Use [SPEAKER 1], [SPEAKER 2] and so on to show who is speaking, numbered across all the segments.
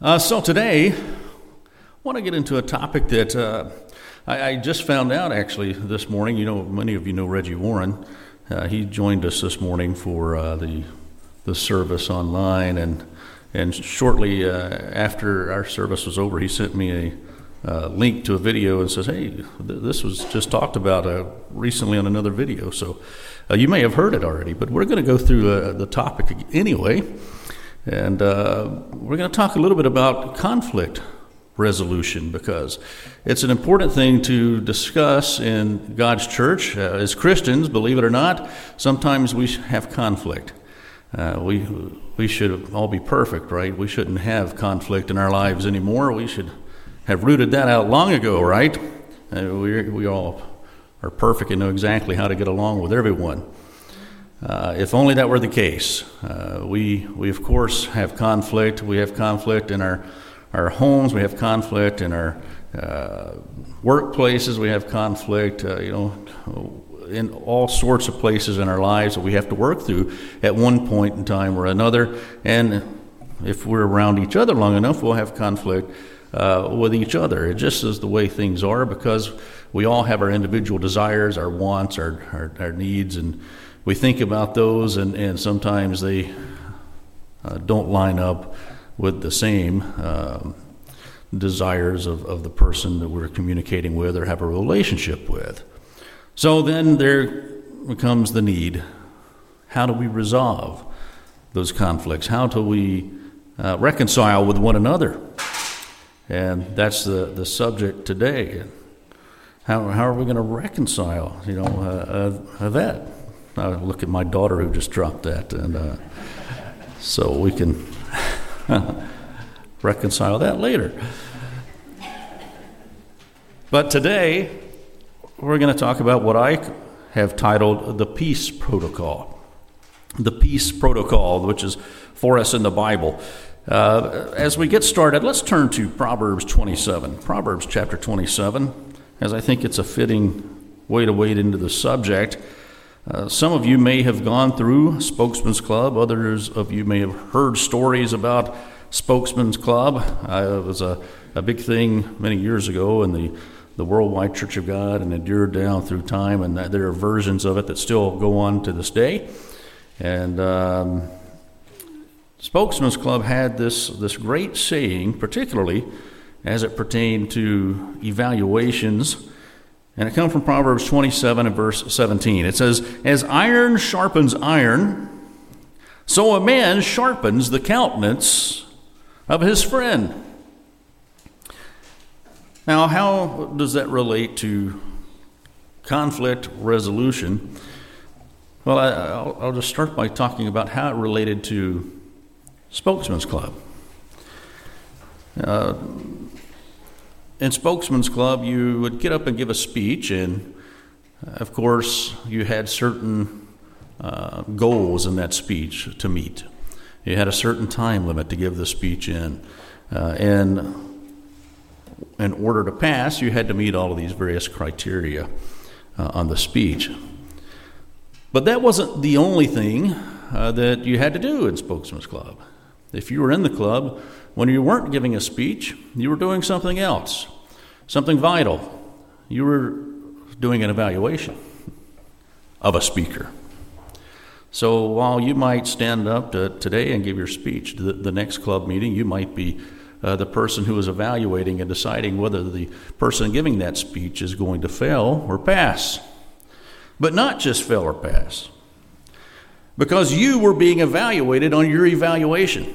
[SPEAKER 1] So today, I want to get into a topic that I just found out actually this morning. You know, many of you know Reggie Warren. He joined us this morning for the service online, and shortly after our service was over, he sent me a link to a video and says, "Hey, this was just talked about recently on another video." So you may have heard it already, but we're going to go through the topic anyway. And we're going to talk a little bit about conflict resolution, because it's an important thing to discuss in God's church. As Christians, believe it or not, sometimes we have conflict. We should all be perfect, right? We shouldn't have conflict in our lives anymore. We should have rooted that out long ago, right? We all are perfect and know exactly how to get along with everyone. If only that were the case. We of course have conflict. We have conflict in our homes. We have conflict in our workplaces. We have conflict, in all sorts of places in our lives that we have to work through at one point in time or another. And if we're around each other long enough, we'll have conflict with each other. It just is the way things are, because we all have our individual desires, our wants, our needs, and we think about those, and sometimes they don't line up with the same desires of the person that we're communicating with or have a relationship with. So then there becomes the need. How do we resolve those conflicts? How do we reconcile with one another? And that's the subject today. How are we going to reconcile, that? I look at my daughter who just dropped that, and so we can reconcile that later. But today, we're going to talk about what I have titled the Peace Protocol. The Peace Protocol, which is for us in the Bible. As we get started, let's turn to Proverbs 27. Proverbs chapter 27, as I think it's a fitting way to wade into the subject. Some of you may have gone through Spokesman's Club. Others of you may have heard stories about Spokesman's Club. It was a big thing many years ago in the Worldwide Church of God, and endured down through time, and there are versions of it that still go on to this day. And Spokesman's Club had this great saying, particularly as it pertained to evaluations. And it comes from Proverbs 27 and verse 17. It says, "As iron sharpens iron, so a man sharpens the countenance of his friend." Now, how does that relate to conflict resolution? Well, I'll just start by talking about how it related to Spokesman's Club. In Spokesman's Club, you would get up and give a speech, and of course, you had certain goals in that speech to meet. You had a certain time limit to give the speech in, and in order to pass, you had to meet all of these various criteria on the speech. But that wasn't the only thing that you had to do in Spokesman's Club. If you were in the club, when you weren't giving a speech, you were doing something else, something vital. You were doing an evaluation of a speaker. So while you might stand up today and give your speech, the next club meeting, you might be the person who is evaluating and deciding whether the person giving that speech is going to fail or pass. But not just fail or pass, because you were being evaluated on your evaluation.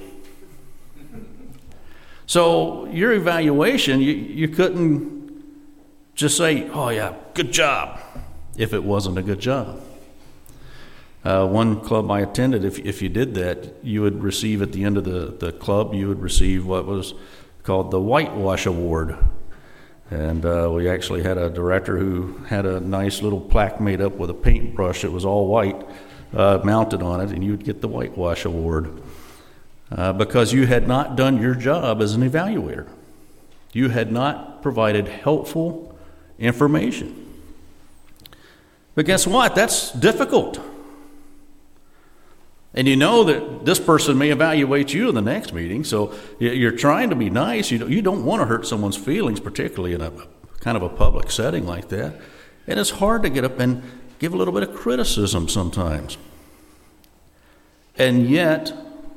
[SPEAKER 1] So your evaluation, you couldn't just say, "Oh yeah, good job," if it wasn't a good job. One club I attended, if you did that, you would receive at the end of the club, you would receive what was called the Whitewash Award. And we actually had a director who had a nice little plaque made up with a paintbrush that was all white mounted on it, and you would get the Whitewash Award. Because you had not done your job as an evaluator. You had not provided helpful information. But guess what? That's difficult. And you know that this person may evaluate you in the next meeting, so you're trying to be nice. You don't want to hurt someone's feelings, particularly in a kind of a public setting like that. And it's hard to get up and give a little bit of criticism sometimes. And yet,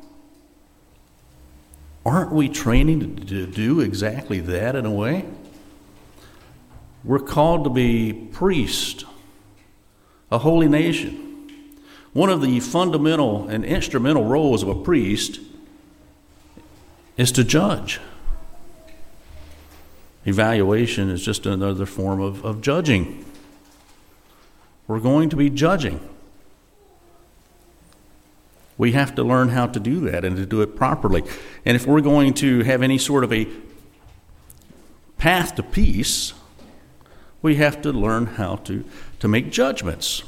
[SPEAKER 1] aren't we training to do exactly that in a way? We're called to be priests, a holy nation. One of the fundamental and instrumental roles of a priest is to judge. Evaluation is just another form of judging. We're going to be judging. We have to learn how to do that and to do it properly. And if we're going to have any sort of a path to peace, we have to learn how to make judgments.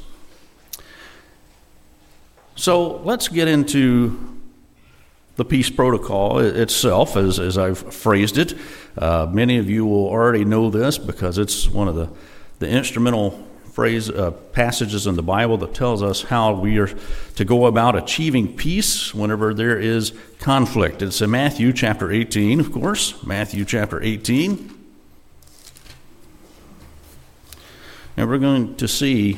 [SPEAKER 1] So let's get into the peace protocol itself, as I've phrased it. Many of you will already know this because it's one of the instrumental passages in the Bible that tells us how we are to go about achieving peace whenever there is conflict. It's in Matthew chapter 18, of course. Matthew chapter 18. And we're going to see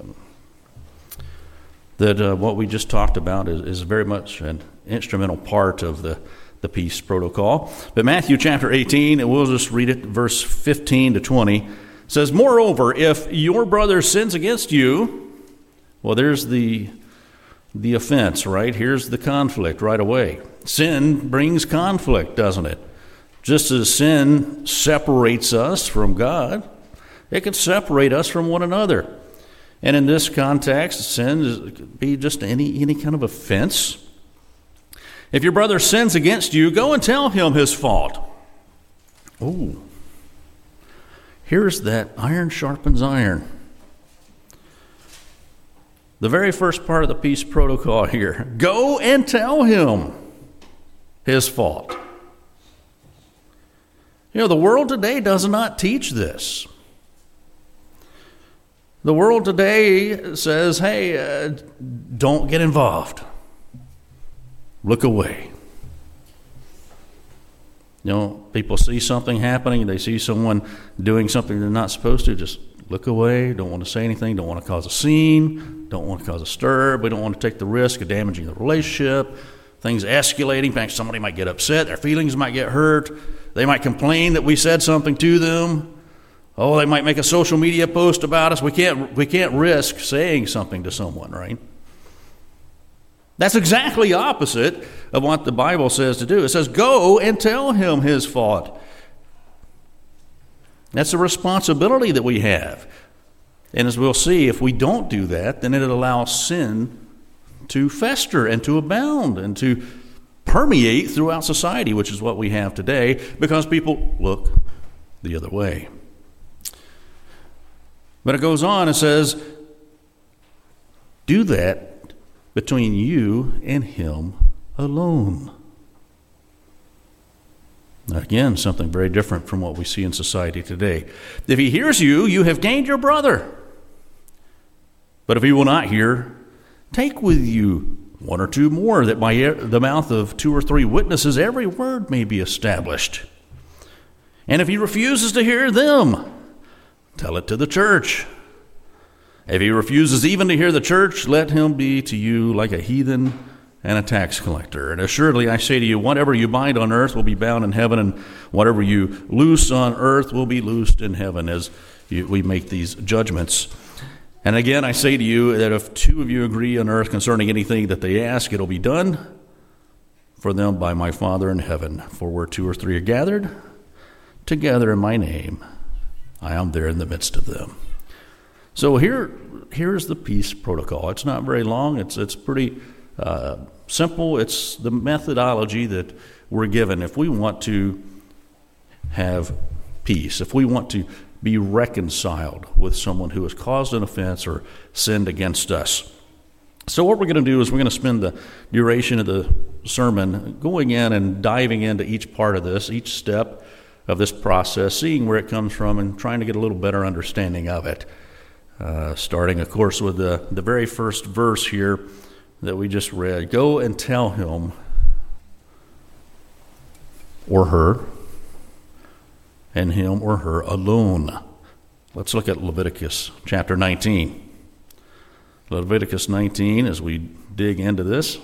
[SPEAKER 1] that what we just talked about is very much an instrumental part of the peace protocol. But Matthew chapter 18, and we'll just read it, verse 15 to 20, says, "Moreover, if your brother sins against you," well, there's the offense, right? Here's the conflict right away. Sin brings conflict, doesn't it? Just as sin separates us from God, it can separate us from one another. And in this context, sin could be just any kind of offense. If your brother sins against you, go and tell him his fault. Oh, here's that iron sharpens iron. The very first part of the peace protocol here. Go and tell him his fault. You know, the world today does not teach this. The world today says, hey, don't get involved. Look away. You know, people see something happening, they see someone doing something they're not supposed to, just look away, don't want to say anything, don't want to cause a scene, don't want to cause a stir, we don't want to take the risk of damaging the relationship, things escalating. In fact, somebody might get upset, their feelings might get hurt, they might complain that we said something to them. Oh, they might make a social media post about us. We can't risk saying something to someone, right? That's exactly opposite of what the Bible says to do. It says, go and tell him his fault. That's a responsibility that we have. And as we'll see, if we don't do that, then it allows sin to fester and to abound and to permeate throughout society, which is what we have today, because people look the other way. But it goes on and says, do that between you and him alone. Now again, something very different from what we see in society today. If he hears you, you have gained your brother. But if he will not hear, take with you one or two more, that by the mouth of 2 or 3 witnesses every word may be established. And if he refuses to hear them, tell it to the church. If he refuses even to hear the church, let him be to you like a heathen and a tax collector. And assuredly I say to you, whatever you bind on earth will be bound in heaven, and whatever you loose on earth will be loosed in heaven, as we make these judgments. And again, I say to you that if 2 of you agree on earth concerning anything that they ask, it'll be done for them by my Father in heaven. For where 2 or 3 are gathered together in my name, I am there in the midst of them. So here's the peace protocol. It's not very long. It's pretty simple. It's the methodology that we're given if we want to have peace, if we want to be reconciled with someone who has caused an offense or sinned against us. So what we're going to do is we're going to spend the duration of the sermon going in and diving into each part of this, each step of this process, seeing where it comes from and trying to get a little better understanding of it. Starting, of course, with the very first verse here, that we just read, go and tell him or her, and him or her alone. Let's look at Leviticus chapter 19. Leviticus 19, as we dig into this.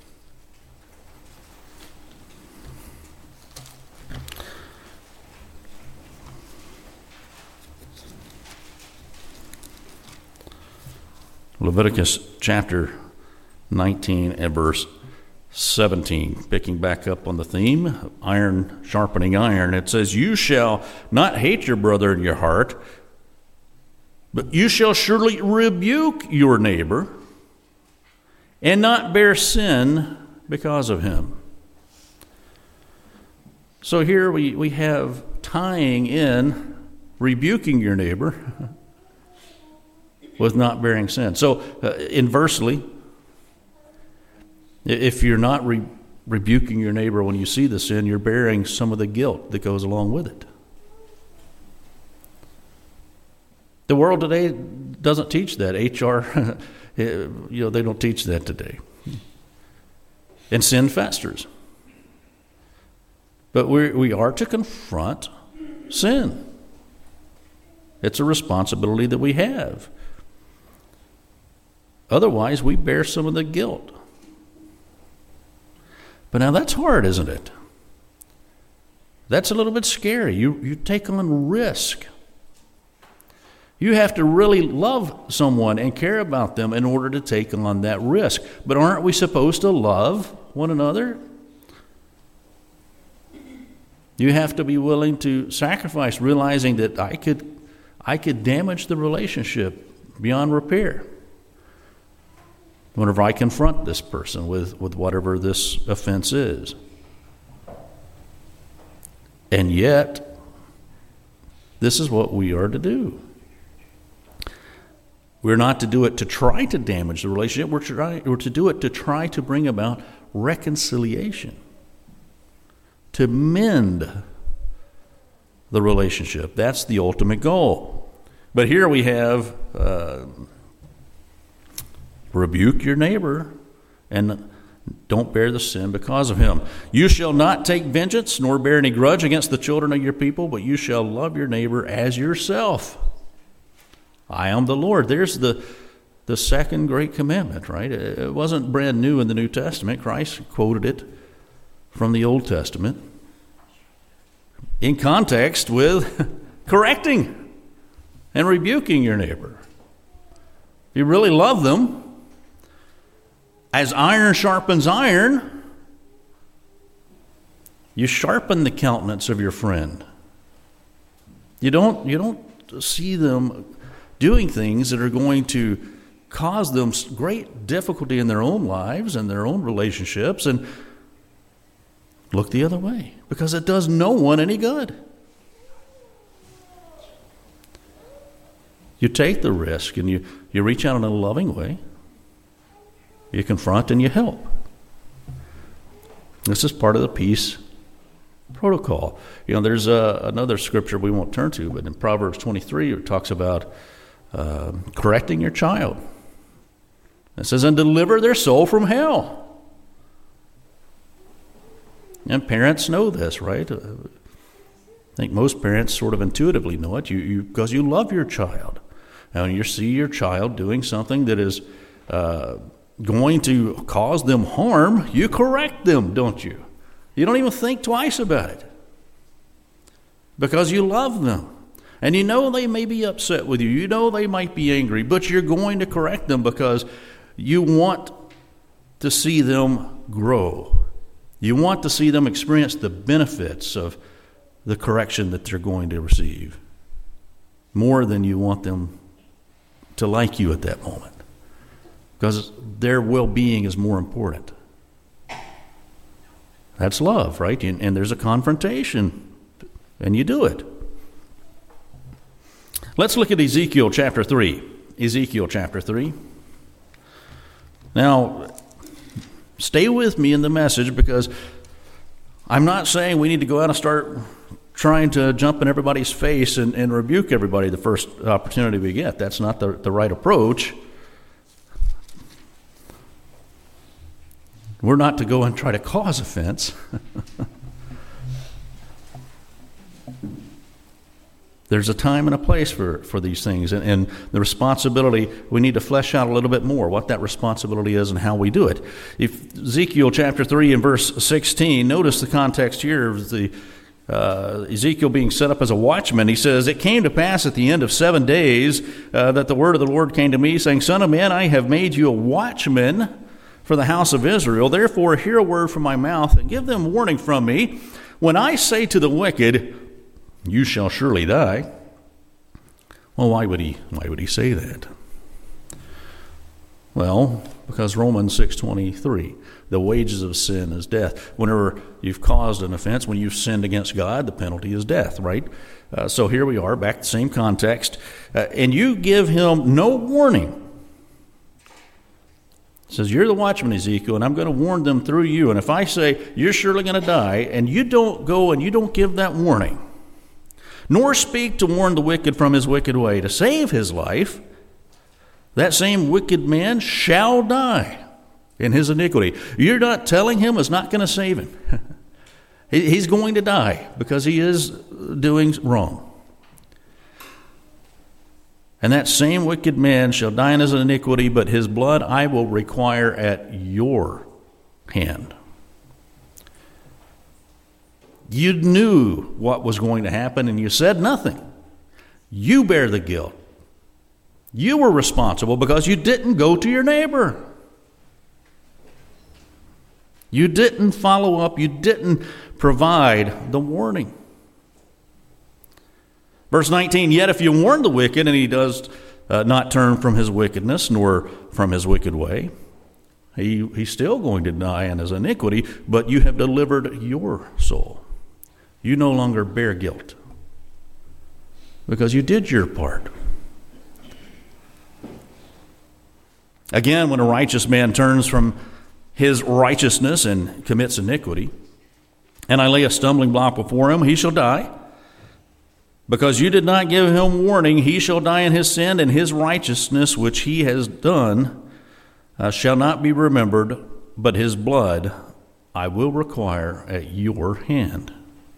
[SPEAKER 1] Leviticus chapter 19 and verse 17, picking back up on the theme, iron sharpening iron. It says, you shall not hate your brother in your heart, but you shall surely rebuke your neighbor and not bear sin because of him. So here we have tying in rebuking your neighbor with not bearing sin. So inversely, if you're not rebuking your neighbor when you see the sin, you're bearing some of the guilt that goes along with it. The world today doesn't teach that. HR, they don't teach that today. And sin festers. But we are to confront sin. It's a responsibility that we have. Otherwise, we bear some of the guilt. But now that's hard, isn't it? That's a little bit scary. You take on risk. You have to really love someone and care about them in order to take on that risk. But aren't we supposed to love one another? You have to be willing to sacrifice, realizing that I could damage the relationship beyond repair whenever I confront this person with whatever this offense is. And yet, this is what we are to do. We're not to do it to try to damage the relationship. We're to do it to try to bring about reconciliation, to mend the relationship. That's the ultimate goal. But here we have rebuke your neighbor and don't bear the sin because of him. You shall not take vengeance nor bear any grudge against the children of your people, but you shall love your neighbor as yourself. I am the Lord. There's the second great commandment, right? It wasn't brand new in the New Testament. Christ quoted it from the Old Testament in context with correcting and rebuking your neighbor. If you really love them, as iron sharpens iron, you sharpen the countenance of your friend. You don't see them doing things that are going to cause them great difficulty in their own lives and their own relationships, and look the other way, because it does no one any good. You take the risk and you reach out in a loving way. You confront and you help. This is part of the peace protocol. There's another scripture we won't turn to, but in Proverbs 23 it talks about correcting your child. It says, and deliver their soul from hell. And parents know this, right? I think most parents sort of intuitively know it, because you love your child. And when you see your child doing something that is going to cause them harm, you correct them, don't you? You don't even think twice about it, because you love them. And you know they may be upset with you. You know they might be angry, but you're going to correct them because you want to see them grow. You want to see them experience the benefits of the correction that they're going to receive, more than you want them to like you at that moment, because their well-being is more important. That's love, right? And there's a confrontation, and you do it. Let's look at Ezekiel chapter 3. Ezekiel chapter 3. Now, stay with me in the message, because I'm not saying we need to go out and start trying to jump in everybody's face and rebuke everybody the first opportunity we get. That's not the right approach. We're not to go and try to cause offense. There's a time and a place for these things, and the responsibility, we need to flesh out a little bit more what that responsibility is and how we do it. If Ezekiel chapter 3 and verse 16, notice the context here of the Ezekiel being set up as a watchman. He says, "It came to pass at the end of 7 days that the word of the Lord came to me, saying, Son of man, I have made you a watchman for the house of Israel. Therefore hear a word from my mouth, and give them warning from me. When I say to the wicked, you shall surely die." Well, why would he say that? Well, because Romans 6:23, the wages of sin is death. Whenever you've caused an offense, when you've sinned against God, the penalty is death, right? So here we are, back to the same context. And you give him no warning. It says, you're the watchman, Ezekiel, and I'm going to warn them through you. And if I say, you're surely going to die, and you don't go and you don't give that warning, nor speak to warn the wicked from his wicked way to save his life, that same wicked man shall die in his iniquity. You're not telling him it's not going to save him. He's going to die because he is doing wrong. And that same wicked man shall die in his iniquity, but his blood I will require at your hand. You knew what was going to happen, and you said nothing. You bear the guilt. You were responsible because you didn't go to your neighbor. You didn't follow up. You didn't provide the warning. Verse 19, yet if you warn the wicked, and he does not turn from his wickedness, nor from his wicked way, he's still going to die in his iniquity, but you have delivered your soul. You no longer bear guilt because you did your part. Again, when a righteous man turns from his righteousness and commits iniquity, and I lay a stumbling block before him, he shall die. Because you did not give him warning, he shall die in his sin, and his righteousness which he has done shall not be remembered, but his blood I will require at your hand.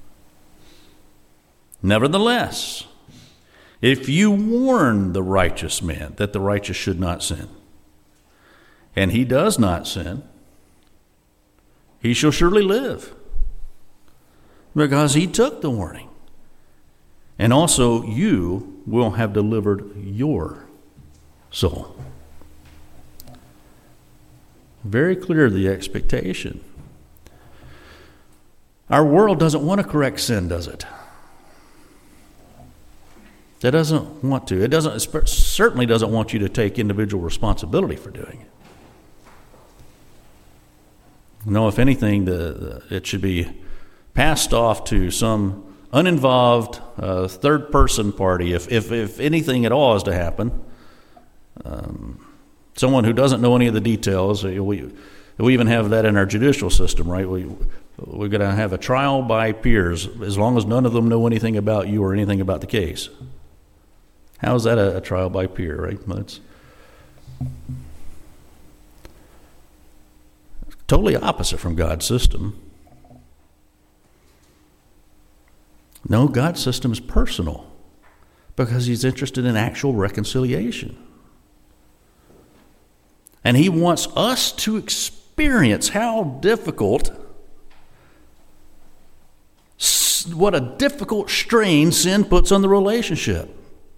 [SPEAKER 1] Nevertheless, if you warn the righteous man that the righteous should not sin, and he does not sin, he shall surely live, because he took the warning. And also you will have delivered your soul. Very clear the expectation. Our world doesn't want to correct sin, does it? It doesn't want to. It certainly doesn't want you to take individual responsibility for doing it. No, if anything, it should be passed off to some uninvolved third-person party. If anything at all is to happen, someone who doesn't know any of the details. We even have that in our judicial system, right? We're going to have a trial by peers as long as none of them know anything about you or anything about the case. How is that a trial by peer, right? Well, it's totally opposite from God's system. No, God's system is personal because he's interested in actual reconciliation. And he wants us to experience how difficult, what a difficult strain sin puts on the relationship.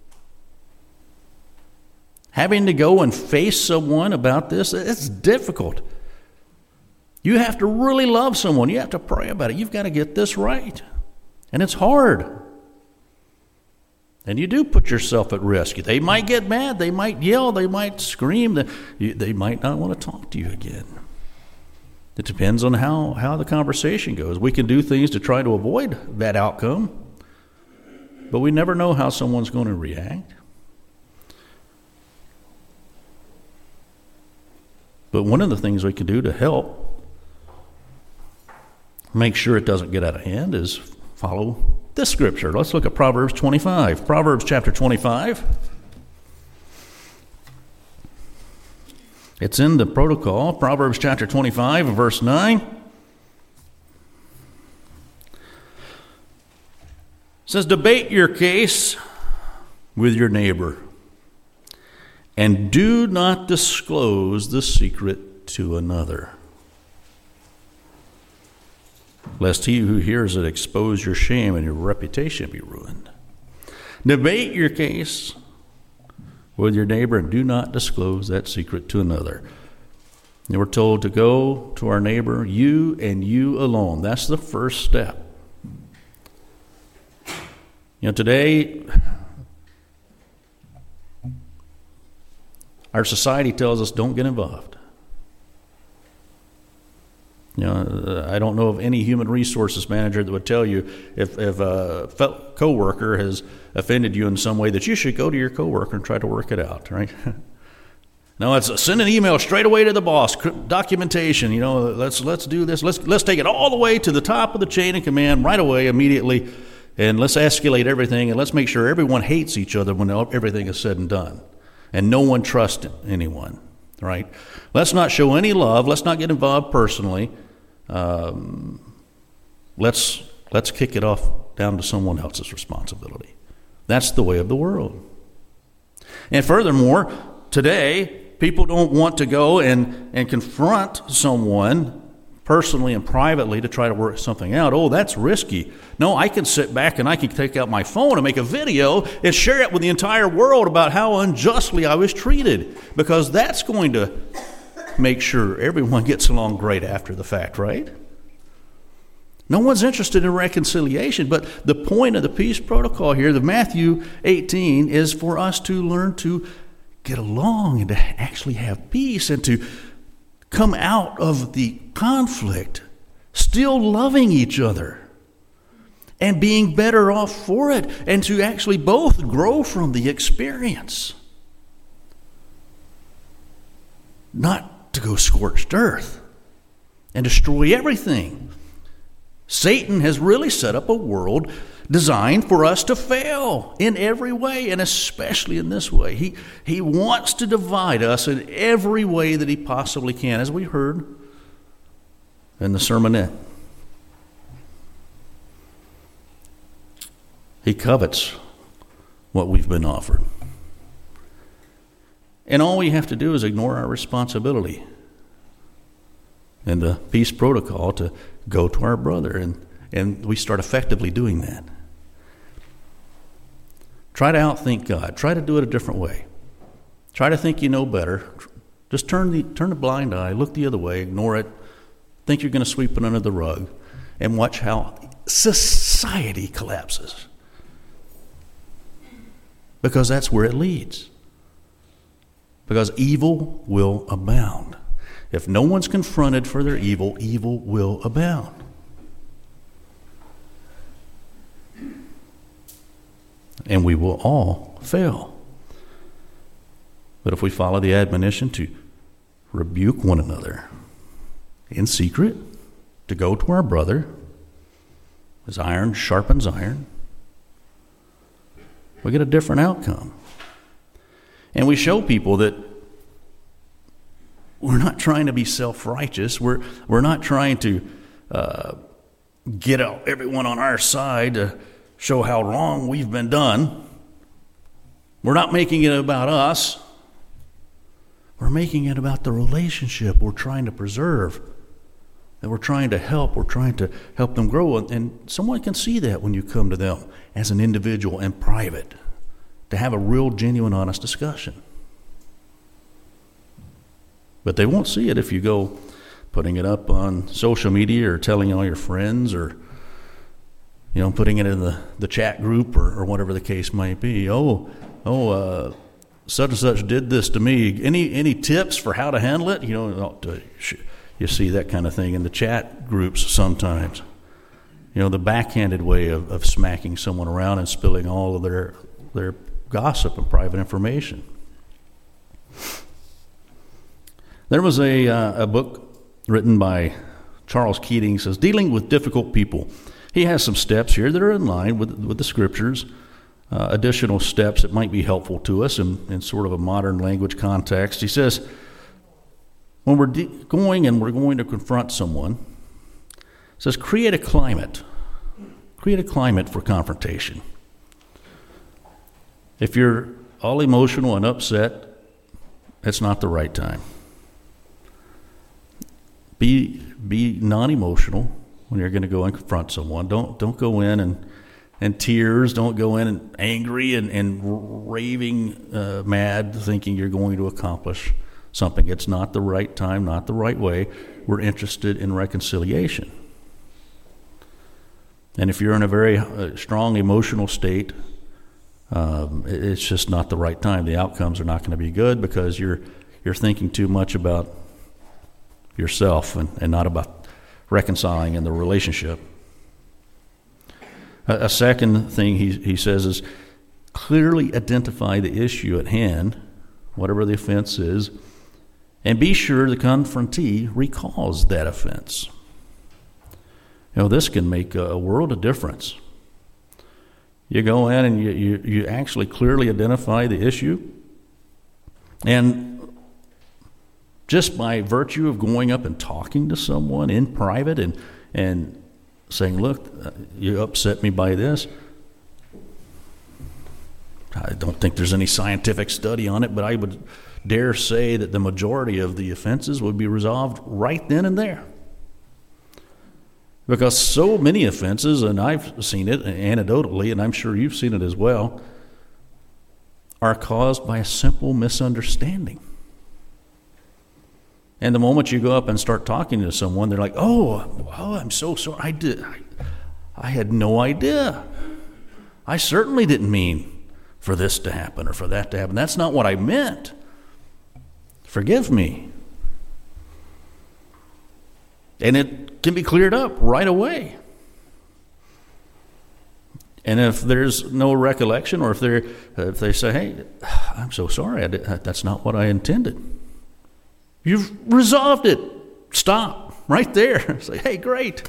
[SPEAKER 1] Having to go and face someone about this, it's difficult. You have to really love someone. You have to pray about it. You've got to get this right. And it's hard. And you do put yourself at risk. They might get mad. They might yell. They might scream. They might not want to talk to you again. It depends on how the conversation goes. We can do things to try to avoid that outcome, but we never know how someone's going to react. But one of the things we can do to help make sure it doesn't get out of hand is follow this scripture. Let's look at Proverbs 25. Proverbs chapter 25. It's in the protocol, Proverbs chapter 25, verse 9. It says, debate your case with your neighbor, and do not disclose the secret to another, lest he who hears it expose your shame and your reputation be ruined. Debate your case with your neighbor and do not disclose that secret to another. And we're told to go to our neighbor, you and you alone. That's the first step. Today, our society tells us don't get involved. I don't know of any human resources manager that would tell you if a coworker has offended you in some way that you should go to your coworker and try to work it out, right? No, it's send an email straight away to the boss, documentation. Let's do this. Let's take it all the way to the top of the chain of command right away, immediately, and let's escalate everything, and let's make sure everyone hates each other when everything is said and done, and no one trusts anyone, right? Let's not show any love. Let's not get involved personally. Let's kick it off down to someone else's responsibility. That's the way of the world. And furthermore, today, people don't want to go and confront someone personally and privately to try to work something out. Oh, that's risky. No, I can sit back and I can take out my phone and make a video and share it with the entire world about how unjustly I was treated, because that's going to make sure everyone gets along great after the fact, right? No one's interested in reconciliation, but the point of the peace protocol here, the Matthew 18, is for us to learn to get along and to actually have peace and to come out of the conflict still loving each other and being better off for it, and to actually both grow from the experience. Not to go scorched earth and destroy everything. Satan has really set up a world designed for us to fail in every way, and especially in this way. He wants to divide us in every way that he possibly can, as we heard in the sermonette. He covets what we've been offered. And all we have to do is ignore our responsibility and the peace protocol to go to our brother, and we start effectively doing that. Try to outthink God. Try to do it a different way. Try to think you know better. Just turn the blind eye, look the other way, ignore it, think you're going to sweep it under the rug, and watch how society collapses. Because that's where it leads. Because evil will abound. If no one's confronted for their evil, evil will abound. And we will all fail. But if we follow the admonition to rebuke one another in secret, to go to our brother, as iron sharpens iron, we get a different outcome. And we show people that we're not trying to be self-righteous. We're not trying to get everyone on our side to show how wrong we've been done. We're not making it about us. We're making it about the relationship we're trying to preserve, that we're trying to help. We're trying to help them grow. And someone can see that when you come to them as an individual and private, to have a real, genuine, honest discussion. But they won't see it if you go putting it up on social media or telling all your friends, or putting it in the chat group or whatever the case might be. Such and such did this to me. Any tips for how to handle it? You see that kind of thing in the chat groups sometimes. The backhanded way of smacking someone around and spilling all of their gossip and private information. There was a book written by Charles Keating, says, Dealing with Difficult People. He has some steps here that are in line with the scriptures, additional steps that might be helpful to us in sort of a modern language context. He says, when we're going to confront someone, it says create a climate for confrontation. If you're all emotional and upset, it's not the right time. Be non-emotional when you're going to go and confront someone. Don't go in and tears. Don't go in and angry and raving mad, thinking you're going to accomplish something. It's not the right time, not the right way. We're interested in reconciliation. And if you're in a very strong emotional state, it's just not the right time. The outcomes are not going to be good because you're thinking too much about yourself and not about reconciling in the relationship. A second thing he says is clearly identify the issue at hand, whatever the offense is, and be sure the confrontee recalls that offense. This can make a world of difference. You go in and you actually clearly identify the issue, and just by virtue of going up and talking to someone in private and saying, look, you upset me by this. I don't think there's any scientific study on it, but I would dare say that the majority of the offenses would be resolved right then and there. Because so many offenses, and I've seen it anecdotally, and I'm sure you've seen it as well, are caused by a simple misunderstanding. And the moment you go up and start talking to someone, they're like, oh, I'm so sorry. I had no idea. I certainly didn't mean for this to happen or for that to happen. That's not what I meant. Forgive me. And it can be cleared up right away. And if there's no recollection, or if they say, hey, I'm so sorry, that's not what I intended. You've resolved it. Stop right there. Say, hey, great.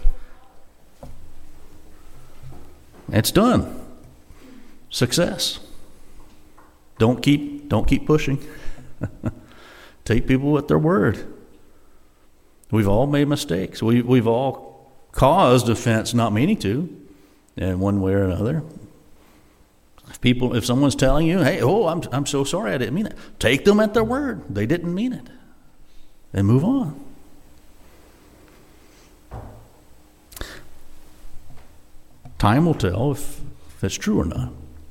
[SPEAKER 1] It's done. Success. Don't keep pushing. Take people at their word. We've all made mistakes. We've all caused offense not meaning to, in one way or another. If someone's telling you, hey, I'm so sorry, I didn't mean it. Take them at their word. They didn't mean it. And move on. Time will tell if it's true or not.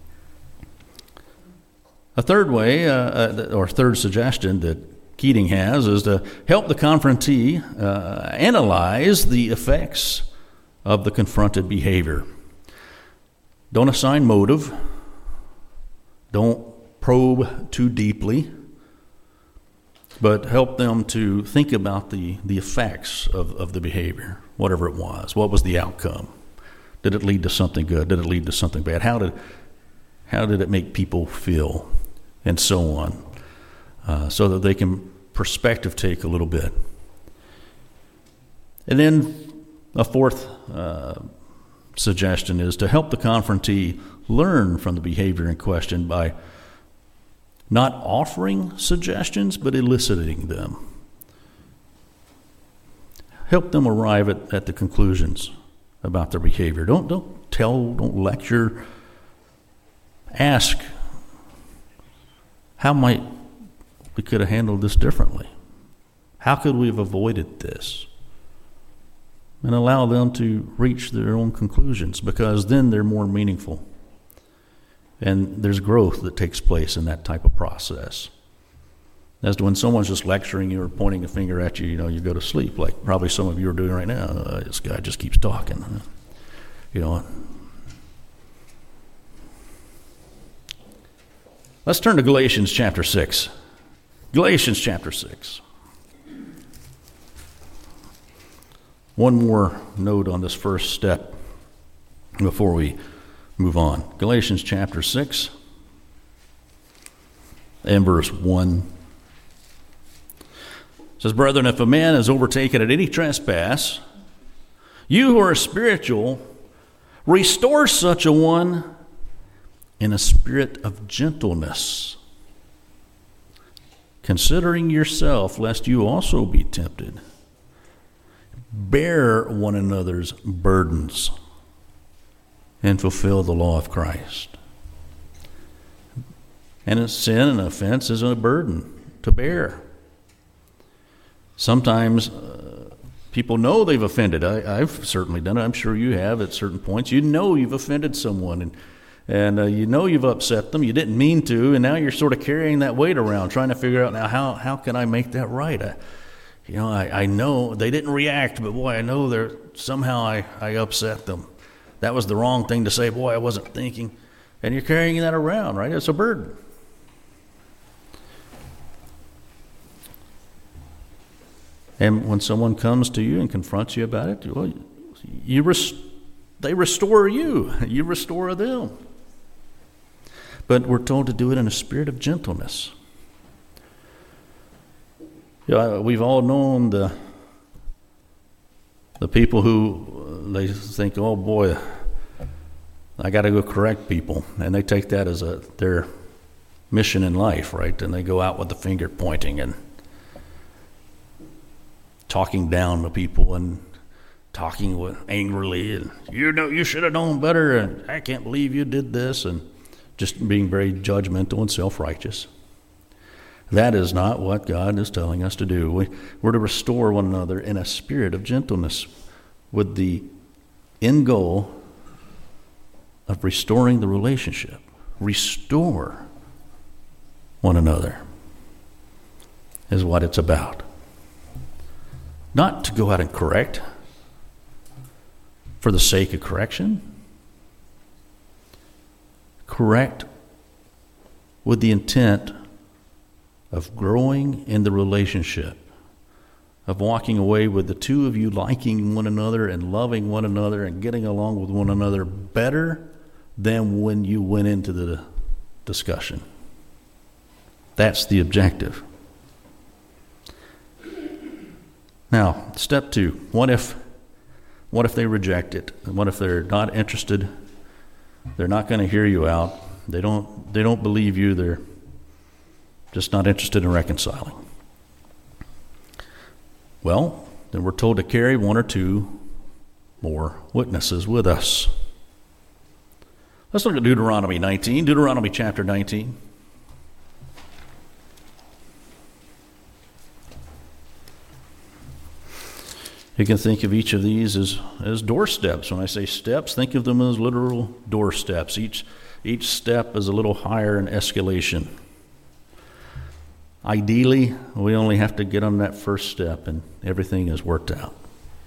[SPEAKER 1] A third way, or third suggestion that Keating has is to help the confrontee analyze the effects of the confronted behavior. Don't assign motive. Don't probe too deeply. But help them to think about the effects of the behavior, whatever it was. What was the outcome? Did it lead to something good? Did it lead to something bad? How did it make people feel? And so on, so that they can perspective take a little bit. And then a fourth suggestion is to help the confrontee learn from the behavior in question by not offering suggestions, but eliciting them. Help them arrive at the conclusions about their behavior. Don't lecture. Ask, how might we could have handled this differently? How could we have avoided this? And allow them to reach their own conclusions, because then they're more meaningful. And there's growth that takes place in that type of process. As to when someone's just lecturing you or pointing a finger at you, you go to sleep, like probably some of you are doing right now. This guy just keeps talking. Let's turn to Galatians chapter 6. Galatians chapter 6. One more note on this first step before we move on. Galatians chapter 6 and verse 1. It says, brethren, if a man is overtaken at any trespass, you who are spiritual, restore such a one in a spirit of gentleness. considering yourself, lest you also be tempted. Bear one another's burdens and fulfill the law of Christ. And a sin and offense is a burden to bear. Sometimes people know they've offended. I've certainly done it. I'm sure you have at certain points. You know you've offended someone, and you know you've upset them. You didn't mean to, and now you're sort of carrying that weight around, trying to figure out now how can I make that right? I know they didn't react, but boy, I know somehow I upset them. That was the wrong thing to say. Boy, I wasn't thinking. And you're carrying that around, right? It's a burden. And when someone comes to you and confronts you about it, well, they restore you. You restore them. But we're told to do it in a spirit of gentleness. We've all known the people who they think, oh boy, I got to go correct people, and they take that as their mission in life, right? And they go out with the finger pointing and talking down to people and talking angrily, and you should have known better, and I can't believe you did this, and just being very judgmental and self-righteous. That is not what God is telling us to do. We're to restore one another in a spirit of gentleness with the end goal of restoring the relationship. Restore one another is what it's about. Not to go out and correct for the sake of correction. Correct with the intent of growing in the relationship, of walking away with the two of you liking one another and loving one another and getting along with one another better than when you went into the discussion. That's the objective. Now, step 2. What if they reject it? What if they're not interested? They're not going to hear you out. They don't believe you. They're just not interested in reconciling. Well, then we're told to carry 1 or 2 more witnesses with us. Let's look at Deuteronomy 19. Deuteronomy chapter 19. You can think of each of these as doorsteps. When I say steps, think of them as literal doorsteps. Each step is a little higher in escalation. Ideally, we only have to get on that first step and everything is worked out.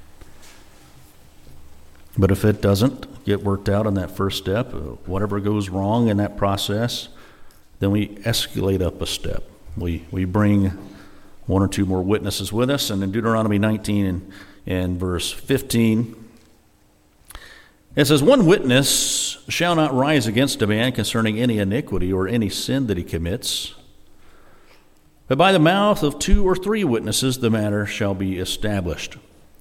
[SPEAKER 1] But if it doesn't get worked out on that first step, whatever goes wrong in that process, then we escalate up a step. We bring 1 or 2 more witnesses with us. And in Deuteronomy 19 and verse 15, it says, 1 witness shall not rise against a man concerning any iniquity or any sin that he commits. But by the mouth of 2 or 3 witnesses the matter shall be established.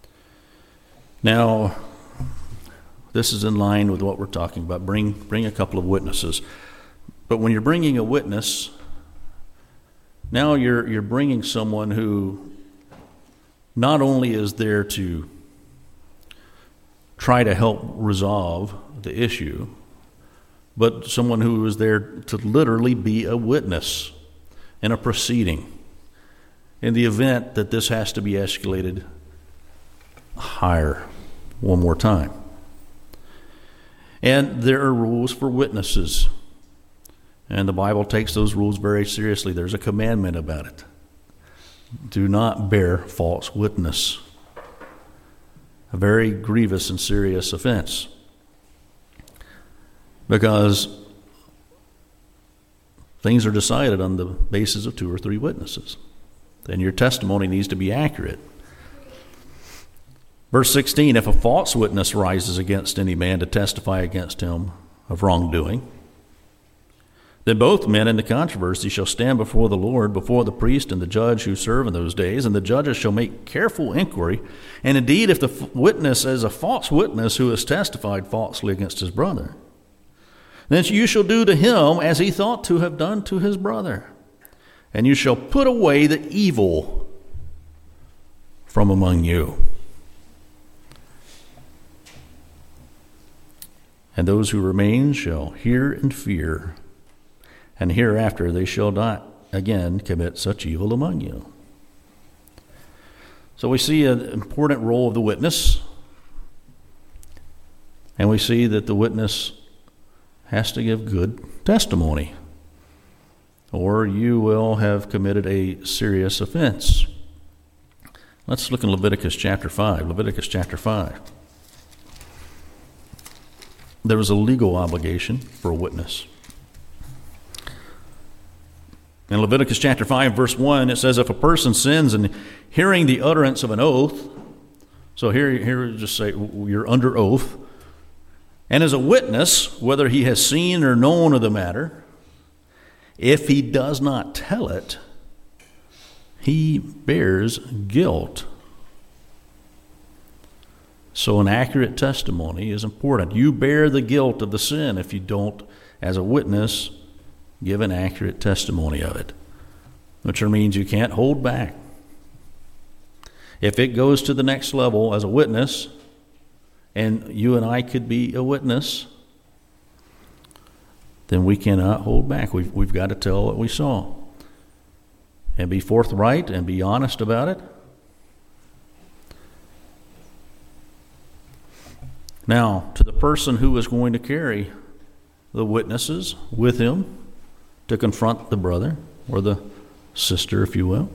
[SPEAKER 1] Now, this is in line with what we're talking about. Bring a couple of witnesses. But when you're bringing a witness, now you're bringing someone who not only is there to try to help resolve the issue, but someone who is there to literally be a witness in a proceeding in the event that this has to be escalated higher one more time. And there are rules for witnesses, and the Bible takes those rules very seriously. There's a commandment about it. Do not bear false witness. A very grievous and serious offense. Because things are decided on the basis of 2 or 3 witnesses. And your testimony needs to be accurate. Verse 16, if a false witness rises against any man to testify against him of wrongdoing, then both men in the controversy shall stand before the Lord, before the priest and the judge who serve in those days, and the judges shall make careful inquiry. And indeed, if the witness is a false witness who has testified falsely against his brother, then you shall do to him as he thought to have done to his brother. and you shall put away the evil from among you. And those who remain shall hear and fear, and hereafter they shall not again commit such evil among you. So we see an important role of the witness, and we see that the witness has to give good testimony, or you will have committed a serious offense. Let's look in Leviticus chapter 5. Leviticus chapter 5. There was a legal obligation for a witness. In Leviticus chapter 5, verse 1, it says, if a person sins in hearing the utterance of an oath, so here just say you're under oath, and as a witness, whether he has seen or known of the matter, if he does not tell it, he bears guilt. So an accurate testimony is important. You bear the guilt of the sin if you don't, as a witness, give an accurate testimony of it, which means you can't hold back. If it goes to the next level as a witness, and you and I could be a witness, then we cannot hold back. We've got to tell what we saw and be forthright and be honest about it. Now, to the person who is going to carry the witnesses with him to confront the brother or the sister, if you will,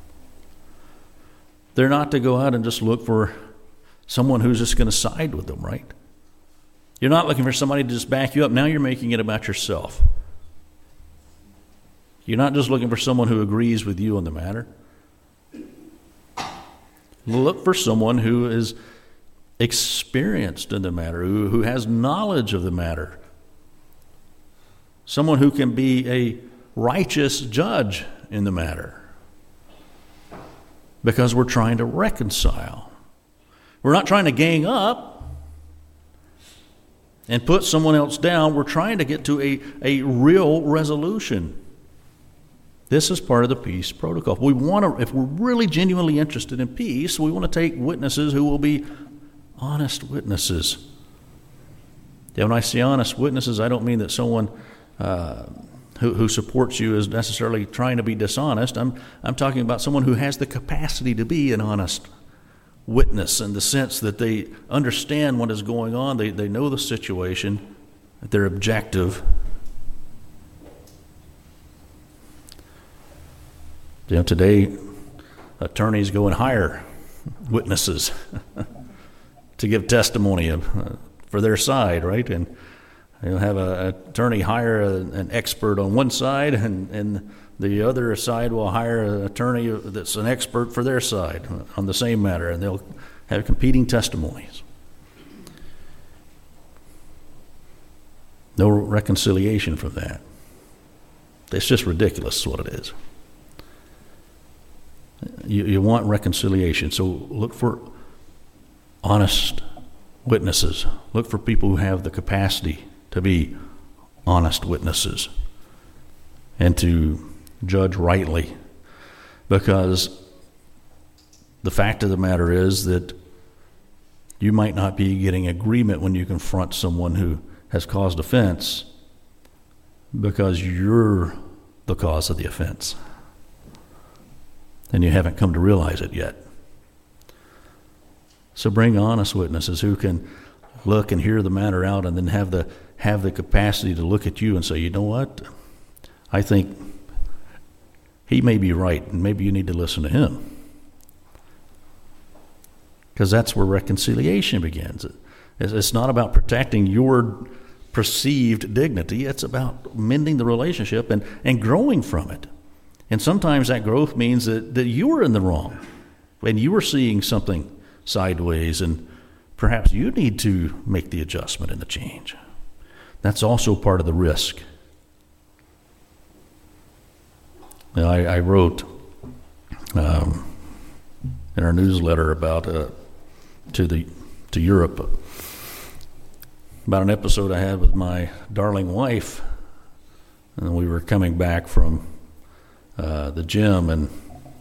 [SPEAKER 1] they're not to go out and just look for someone who's just going to side with them, right? You're not looking for somebody to just back you up. Now you're making it about yourself. You're not just looking for someone who agrees with you on the matter. Look for someone who is experienced in the matter, who has knowledge of the matter. Someone who can be a righteous judge in the matter. Because we're trying to reconcile. We're not trying to gang up and put someone else down. We're trying to get to a real resolution. This is part of the peace protocol. We want to, if we're really genuinely interested in peace, we want to take witnesses who will be honest witnesses. Yeah, when I say honest witnesses, I don't mean that someone who supports you is necessarily trying to be dishonest. I'm talking about someone who has the capacity to be an honest witness in the sense that they understand what is going on, they know the situation, that they're objective. You know, today, attorneys go and hire witnesses to give testimony for their side, right? And you'll have an attorney hire an expert on one side, and the other side will hire an attorney that's an expert for their side on the same matter, and they'll have competing testimonies. No reconciliation from that. It's just ridiculous is what it is. You want reconciliation, so look for honest witnesses. Look for people who have the capacity to be honest witnesses and to judge rightly, because the fact of the matter is that you might not be getting agreement when you confront someone who has caused offense because you're the cause of the offense and you haven't come to realize it yet. So bring honest witnesses who can look and hear the matter out and then have the capacity to look at you and say, you know what, I think he may be right and maybe you need to listen to him. Because that's where reconciliation begins. It's not about protecting your perceived dignity. It's about mending the relationship and growing from it. And sometimes that growth means that you were in the wrong and you were seeing something sideways, and perhaps you need to make the adjustment and the change. That's also part of the risk. Now, I wrote in our newsletter about to Europe about an episode I had with my darling wife, and we were coming back from the gym, and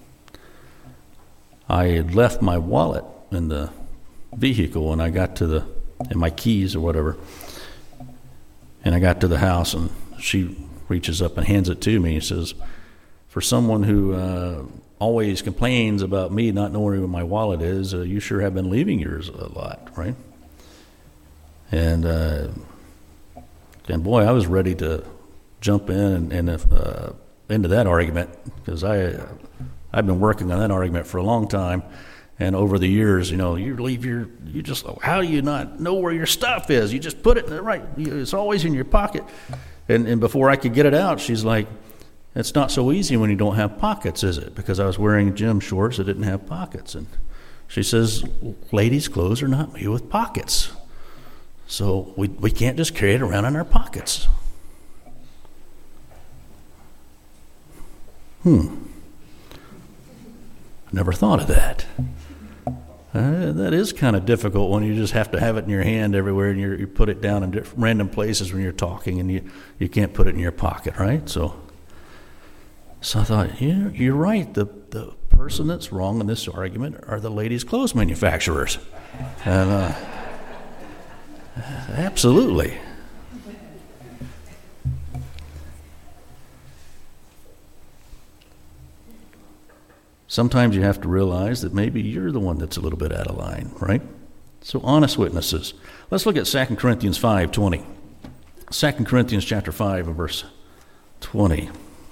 [SPEAKER 1] I had left my wallet in the vehicle, and I got and my keys or whatever, and I got to the house, and she reaches up and hands it to me and says, for someone who always complains about me not knowing where my wallet is, you sure have been leaving yours a lot, right? And boy, I was ready to jump in and into that argument, because I've been working on that argument for a long time. And over the years, you just, how do you not know where your stuff is? You just put it in the right, it's always in your pocket. And before I could get it out, she's like, it's not so easy when you don't have pockets, is it? Because I was wearing gym shorts that didn't have pockets. And she says, ladies' clothes are not made with pockets. So we can't just carry it around in our pockets. Never thought of that. That is kind of difficult when you just have to have it in your hand everywhere, and you put it down in random places when you're talking, and you can't put it in your pocket, right? So I thought, you're right. The person that's wrong in this argument are the ladies' clothes manufacturers. And absolutely. Sometimes you have to realize that maybe you're the one that's a little bit out of line, right? So honest witnesses. Let's look at 2 Corinthians 5:20. 2 Corinthians chapter 5 and verse 20.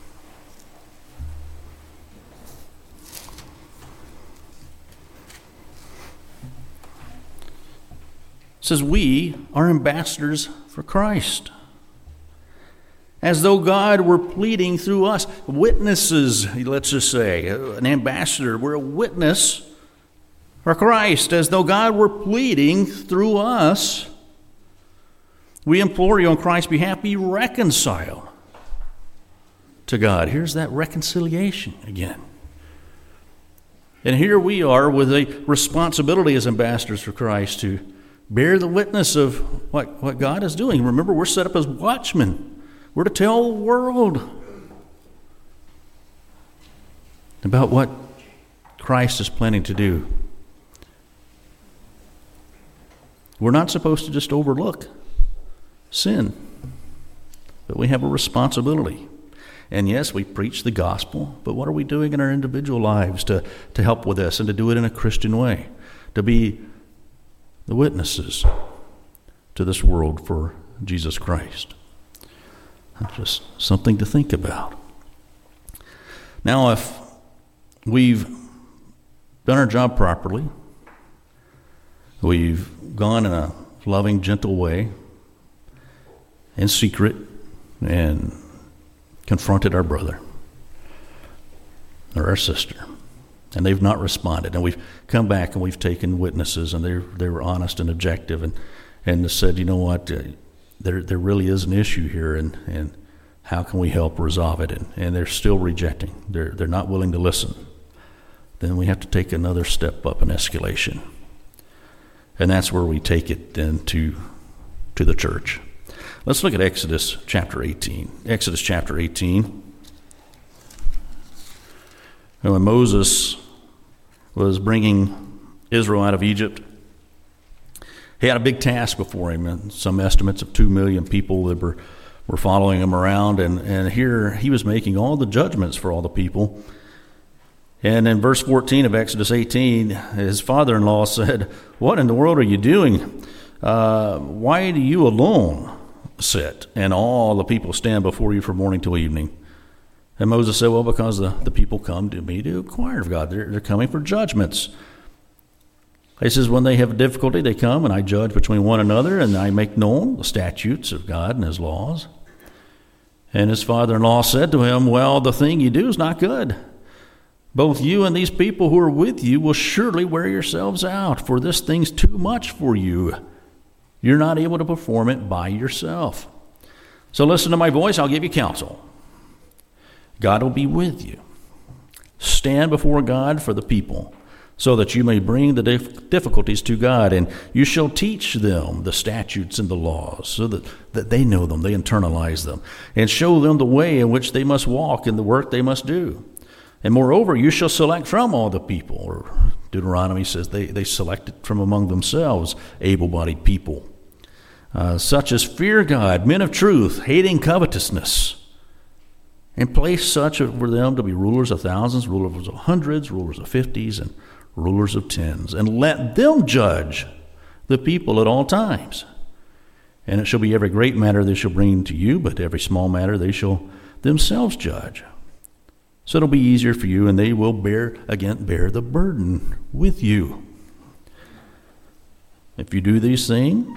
[SPEAKER 1] It says, we are ambassadors for Christ, as though God were pleading through us. Witnesses, let's just say, an ambassador, we're a witness for Christ, as though God were pleading through us. We implore you on Christ's behalf, be reconciled to God. Here's that reconciliation again. And here we are with a responsibility as ambassadors for Christ to bear the witness of what God is doing. Remember, we're set up as watchmen. We're to tell the world about what Christ is planning to do. We're not supposed to just overlook sin, but we have a responsibility. And yes, we preach the gospel, but what are we doing in our individual lives to help with this and to do it in a Christian way, to be the witnesses to this world for Jesus Christ? Just something to think about. Now, if we've done our job properly, we've gone in a loving, gentle way, in secret, and confronted our brother or our sister, and they've not responded, and we've come back and we've taken witnesses, and they were honest and objective, and said, you know what, there really is an issue here, and how can we help resolve it? And they're still rejecting. They're not willing to listen. Then we have to take another step up in escalation, and that's where we take it then to the church. Let's look at Exodus chapter 18. Exodus chapter 18. When Moses was bringing Israel out of Egypt, he had a big task before him, and some estimates of 2 million people that were following him around, and here he was making all the judgments for all the people. And in verse 14 of Exodus 18, his father-in-law said, "What in the world are you doing? Why do you alone sit, and all the people stand before you from morning till evening?" And Moses said, well, because the people come to me to inquire of God. They're coming for judgments. He says, when they have a difficulty, they come, and I judge between one another, and I make known the statutes of God and his laws. And his father-in-law said to him, well, the thing you do is not good. Both you and these people who are with you will surely wear yourselves out, for this thing's too much for you. You're not able to perform it by yourself. So listen to my voice, I'll give you counsel. God will be with you. Stand before God for the people. so that you may bring the difficulties to God, and you shall teach them the statutes and the laws, so that they know them, they internalize them, and show them the way in which they must walk and the work they must do. And moreover, you shall select from all the people, or Deuteronomy says they selected from among themselves able-bodied people, such as fear God, men of truth, hating covetousness, and place such over them to be rulers of thousands, rulers of hundreds, rulers of fifties, and rulers of tens. And let them judge the people at all times. And it shall be every great matter they shall bring to you, but every small matter they shall themselves judge. So it'll be easier for you, and they will bear the burden with you. If you do these things,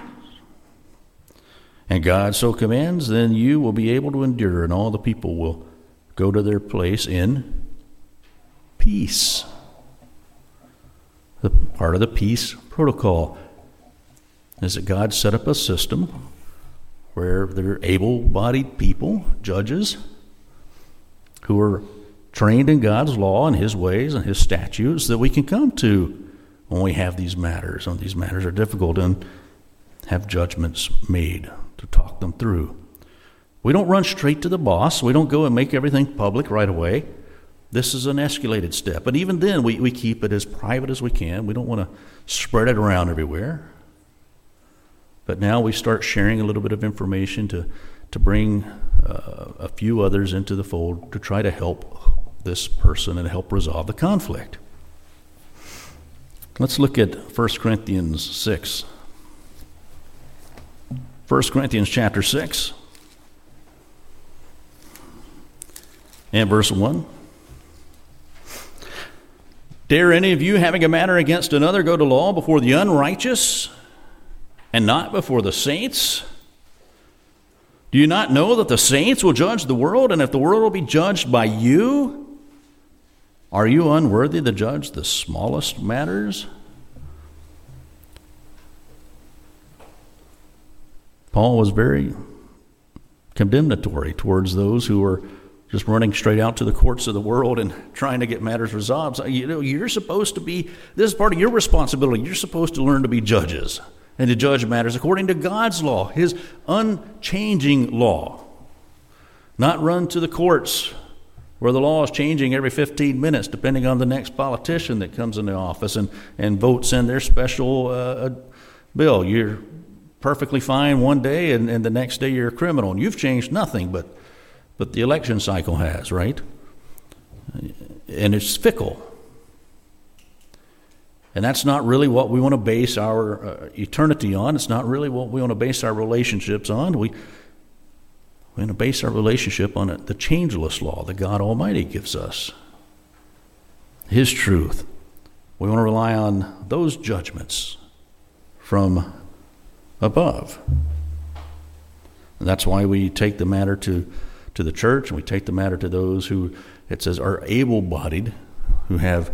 [SPEAKER 1] and God so commands, then you will be able to endure, and all the people will go to their place in peace. The part of the peace protocol is that God set up a system where there are able-bodied people, judges, who are trained in God's law and His ways and His statutes that we can come to when we have these matters. When these matters are difficult, and have judgments made to talk them through. We don't run straight to the boss. We don't go and make everything public right away. This is an escalated step. And even then, we keep it as private as we can. We don't want to spread it around everywhere. But now we start sharing a little bit of information to bring a few others into the fold to try to help this person and help resolve the conflict. Let's look at 1 Corinthians 6. 1 Corinthians chapter 6 and verse 1. Dare any of you, having a matter against another, go to law before the unrighteous and not before the saints? Do you not know that the saints will judge the world, and if the world will be judged by you, are you unworthy to judge the smallest matters? Paul was very condemnatory towards those who were just running straight out to the courts of the world and trying to get matters resolved. So, you're supposed to be, this is part of your responsibility. You're supposed to learn to be judges and to judge matters according to God's law, His unchanging law. Not run to the courts where the law is changing every 15 minutes depending on the next politician that comes into office and votes in their special bill. You're perfectly fine one day, and the next day you're a criminal. And you've changed nothing, but the election cycle has, right? And it's fickle. And that's not really what we want to base our eternity on. It's not really what we want to base our relationships on. We want to base our relationship on the changeless law that God Almighty gives us, His truth. We want to rely on those judgments from above. And that's why we take the matter to the church, and we take the matter to those who, it says, are able-bodied, who have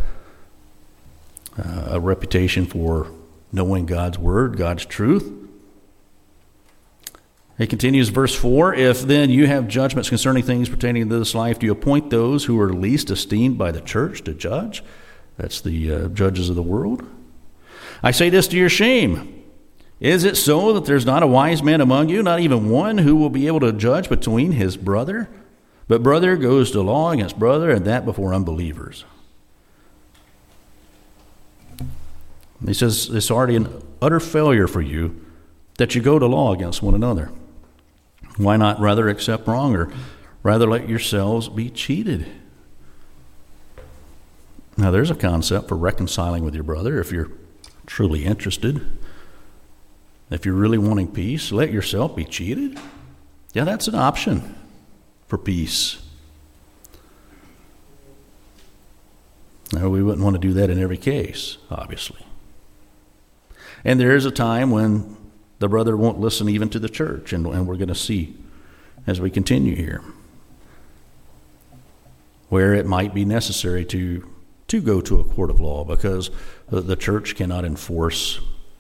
[SPEAKER 1] a reputation for knowing God's word, God's truth. It continues, verse 4, if then you have judgments concerning things pertaining to this life, do you appoint those who are least esteemed by the church to judge? That's the judges of the world. I say this to your shame. Is it so that there's not a wise man among you, not even one who will be able to judge between his brother? But brother goes to law against brother, and that before unbelievers. He says it's already an utter failure for you that you go to law against one another. Why not rather accept wrong, or rather let yourselves be cheated? Now there's a concept for reconciling with your brother if you're truly interested. If you're really wanting peace, let yourself be cheated. Yeah, that's an option for peace. Now, we wouldn't want to do that in every case, obviously. And there is a time when the brother won't listen even to the church, and we're going to see as we continue here, where it might be necessary to go to a court of law because the church cannot enforce.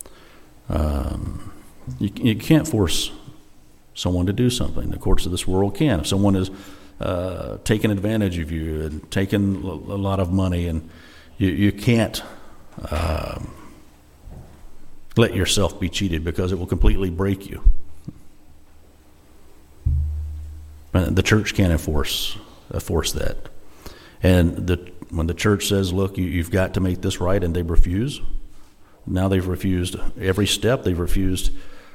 [SPEAKER 1] You can't force someone to do something. The courts of this world can. If someone is taking advantage of you and taking a lot of money, and you can't let yourself be cheated, because it will completely break you. The church can't enforce that. And when the church says, look, you've got to make this right, and they refuse, now they've refused every step. They've refused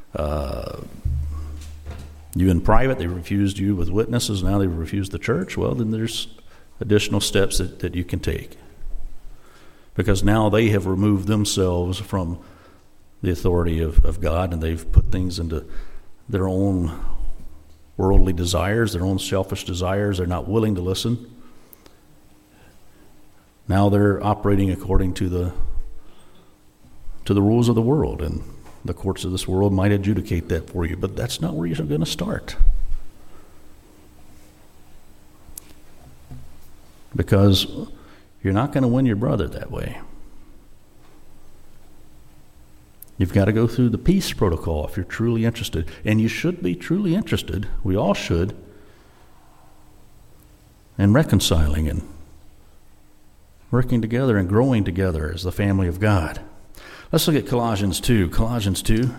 [SPEAKER 1] you in private. They refused you with witnesses. Now they've refused the church. Well, then there's additional steps that you can take, because now they have removed themselves from the authority of God, and they've put things into their own worldly desires, their own selfish desires. They're not willing to listen. Now they're operating according to the rules of the world, and the courts of this world might adjudicate that for you, but that's not where you're going to start. Because you're not going to win your brother that way. You've got to go through the peace protocol if you're truly interested. And you should be truly interested, we all should, in reconciling and working together and growing together as the family of God. Let's look at Colossians 2. Colossians 2.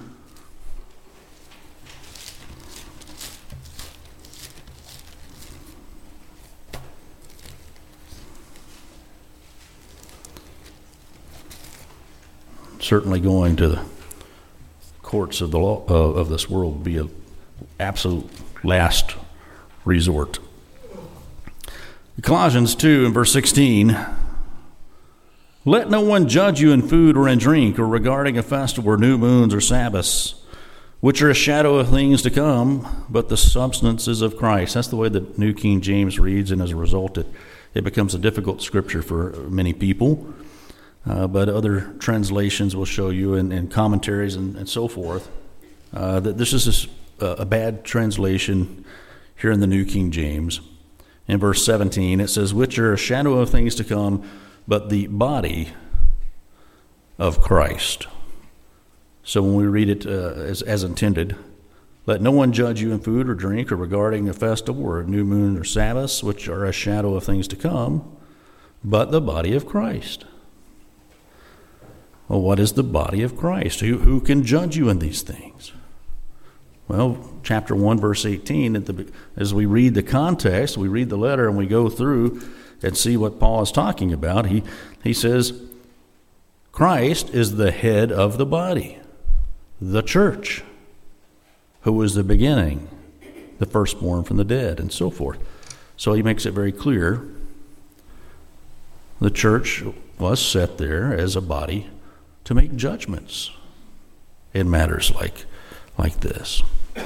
[SPEAKER 1] Certainly going to the courts of the law of this world would be an absolute last resort. Colossians 2 and verse 16. Let no one judge you in food or in drink, or regarding a festival or new moons or Sabbaths, which are a shadow of things to come, but the substance is of Christ. That's the way the New King James reads, and as a result it becomes a difficult scripture for many people. But other translations will show you, and commentaries and so forth, that this is a bad translation here in the New King James. In verse 17, it says, which are a shadow of things to come, but the body of Christ. So when we read it as intended, let no one judge you in food or drink, or regarding a festival or a new moon or Sabbaths, which are a shadow of things to come, but the body of Christ. Well, what is the body of Christ? Who can judge you in these things? Well, chapter 1, verse 18, as we read the context, we read the letter and we go through and see what Paul is talking about. He says, Christ is the head of the body, the church, who is the beginning, the firstborn from the dead, and so forth. So he makes it very clear the church was set there as a body to make judgments in matters like this.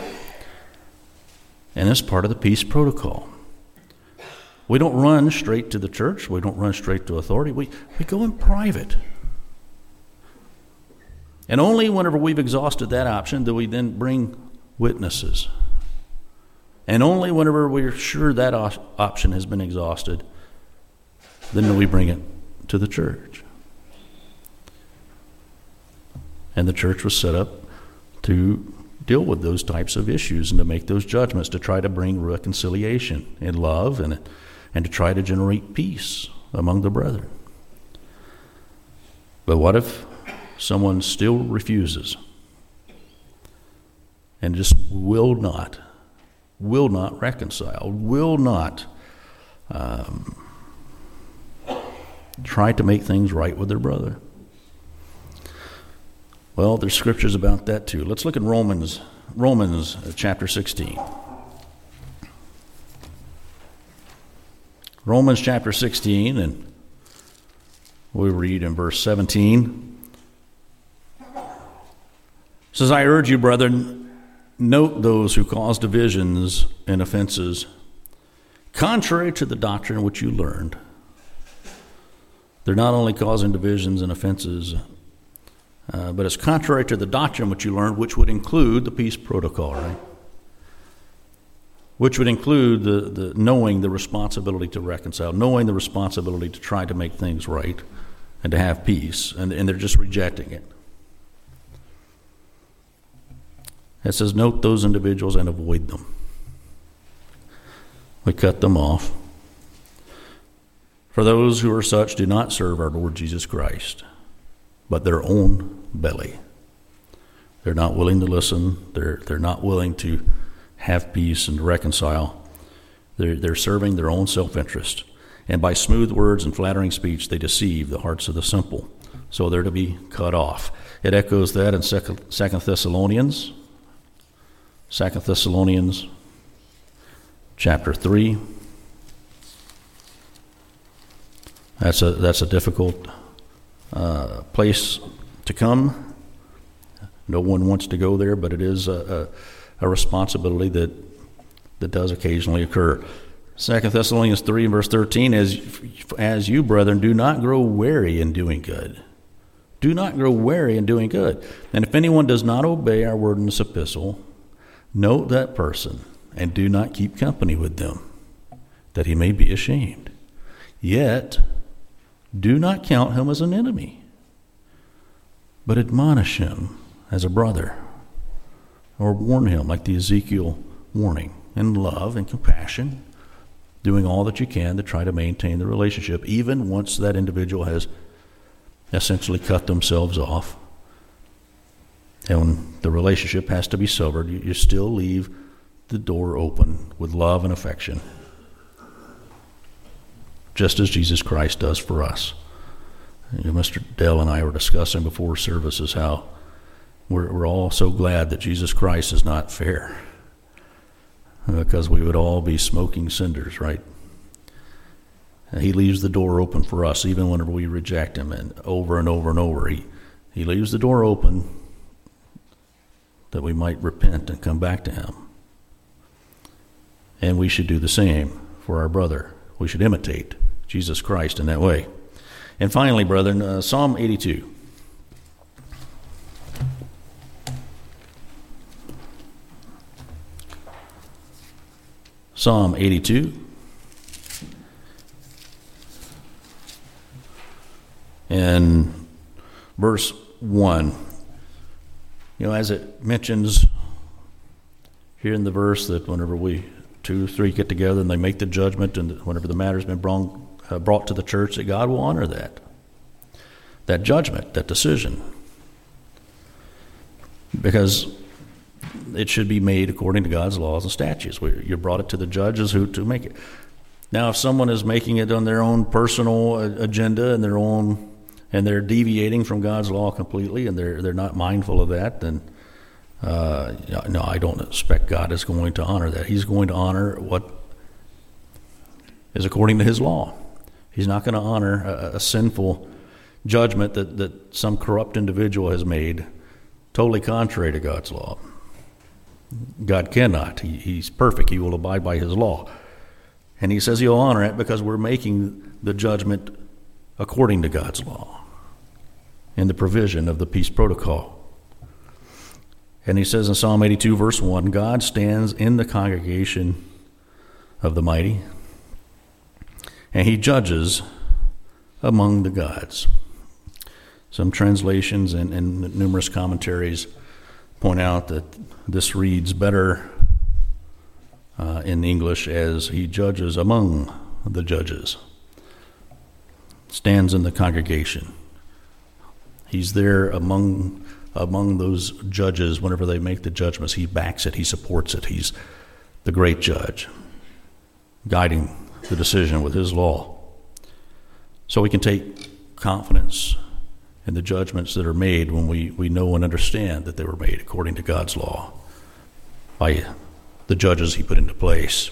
[SPEAKER 1] And it's part of the peace protocol. We don't run straight to the church. We don't run straight to authority. We go in private. And only whenever we've exhausted that option do we then bring witnesses. And only whenever we're sure that option has been exhausted, then do we bring it to the church. And the church was set up to deal with those types of issues and to make those judgments, to try to bring reconciliation and love and to try to generate peace among the brethren. But what if someone still refuses and just will not reconcile, will not try to make things right with their brother? Well, there's scriptures about that too. Let's look at Romans chapter 16. Romans chapter 16, and we read in verse 17. It says, I urge you, brethren, note those who cause divisions and offenses, contrary to the doctrine which you learned. They're not only causing divisions and offenses, but it's contrary to the doctrine which you learned, which would include the peace protocol, right? Which would include the knowing the responsibility to reconcile, knowing the responsibility to try to make things right and to have peace, and they're just rejecting it. It says, note those individuals and avoid them. We cut them off. For those who are such do not serve our Lord Jesus Christ, but their own belly. They're not willing to listen. They're not willing to have peace and reconcile. They're serving their own self-interest. And by smooth words and flattering speech, they deceive the hearts of the simple. So they're to be cut off. It echoes that in 2 Thessalonians. 2 Thessalonians chapter 3. That's a difficult place to come. No one wants to go there, but it is a responsibility that does occasionally occur. 2 Thessalonians 3 and verse 13, as you, brethren, do not grow weary in doing good. Do not grow weary in doing good. And if anyone does not obey our word in this epistle, note that person, and do not keep company with them, that he may be ashamed. Yet do not count him as an enemy, but admonish him as a brother, or warn him like the Ezekiel warning, in love and compassion, doing all that you can to try to maintain the relationship, even once that individual has essentially cut themselves off. And when the relationship has to be severed, you still leave the door open with love and affection, just as Jesus Christ does for us. Mr. Dell and I were discussing before services how we're all so glad that Jesus Christ is not fair, because we would all be smoking cinders, right? And he leaves the door open for us, even whenever we reject him, and over and over and over. He leaves the door open that we might repent and come back to him. And we should do the same for our brother. We should imitate Jesus Christ in that way. And finally, brethren, Psalm 82. Psalm 82. And verse 1. As it mentions here in the verse that whenever two or three get together and they make the judgment, and whenever the matter's been brought to the church, that God will honor that judgment, that decision, because it should be made according to God's laws and statutes. You brought it to the judges who to make it. Now, if someone is making it on their own personal agenda and they're deviating from God's law completely, and they're not mindful of that, then no, I don't expect God is going to honor that. He's going to honor what is according to his law. He's not going to honor a sinful judgment that some corrupt individual has made totally contrary to God's law. God cannot. He's perfect. He will abide by his law. And he says he'll honor it because we're making the judgment according to God's law in the provision of the peace protocol. And he says in Psalm 82, verse 1, God stands in the congregation of the mighty, and he judges among the gods. Some translations and numerous commentaries point out that this reads better in English as he judges among the judges. Stands in the congregation. He's there among those judges whenever they make the judgments. He backs it. He supports it. He's the great judge, guiding the decision with his law. So we can take confidence in the judgments that are made when we know and understand that they were made according to God's law by the judges he put into place.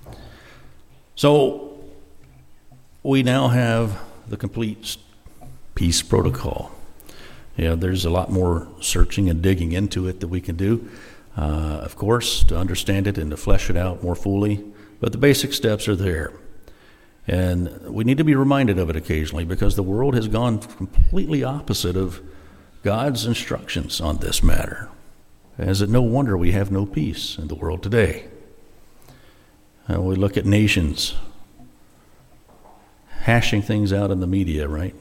[SPEAKER 1] So we now have the complete peace protocol. There's a lot more searching and digging into it that we can do, of course, to understand it and to flesh it out more fully. But the basic steps are there. And we need to be reminded of it occasionally, because the world has gone completely opposite of God's instructions on this matter. Is it no wonder we have no peace in the world today? We look at nations hashing things out in the media, right?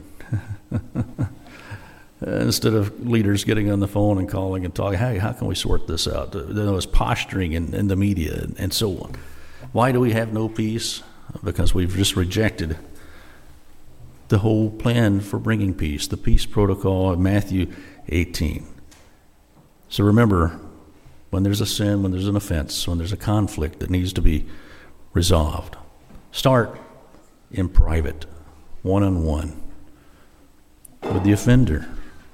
[SPEAKER 1] Instead of leaders getting on the phone and calling and talking, hey, how can we sort this out? There was posturing in the media and so on. Why do we have no peace? Because we've just rejected the whole plan for bringing peace, the peace protocol of Matthew 18. So remember, when there's a sin, when there's an offense, when there's a conflict that needs to be resolved, start in private, one-on-one, with the offender.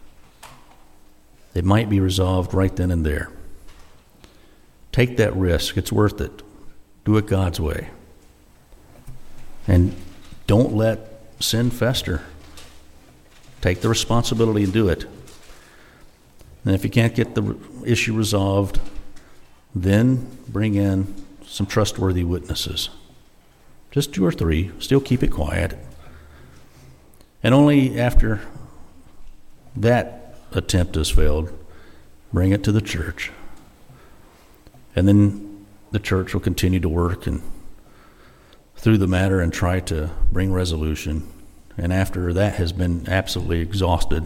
[SPEAKER 1] It might be resolved right then and there. Take that risk. It's worth it. Do it God's way. And don't let sin fester. Take the responsibility and do it. And if you can't get the issue resolved, then bring in some trustworthy witnesses. Just 2 or 3. Still keep it quiet. And only after that attempt has failed, bring it to the church. And then the church will continue to work and through the matter and try to bring resolution. And after that has been absolutely exhausted,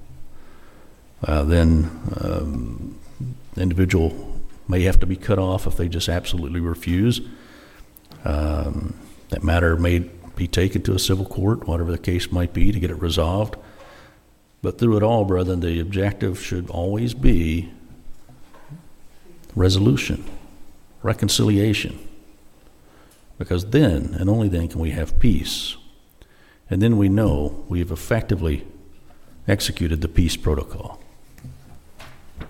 [SPEAKER 1] then the individual may have to be cut off if they just absolutely refuse. That matter may be taken to a civil court, whatever the case might be, to get it resolved. But through it all, brethren, the objective should always be resolution, reconciliation. Because then, and only then, can we have peace. And then we know we've effectively executed the peace protocol.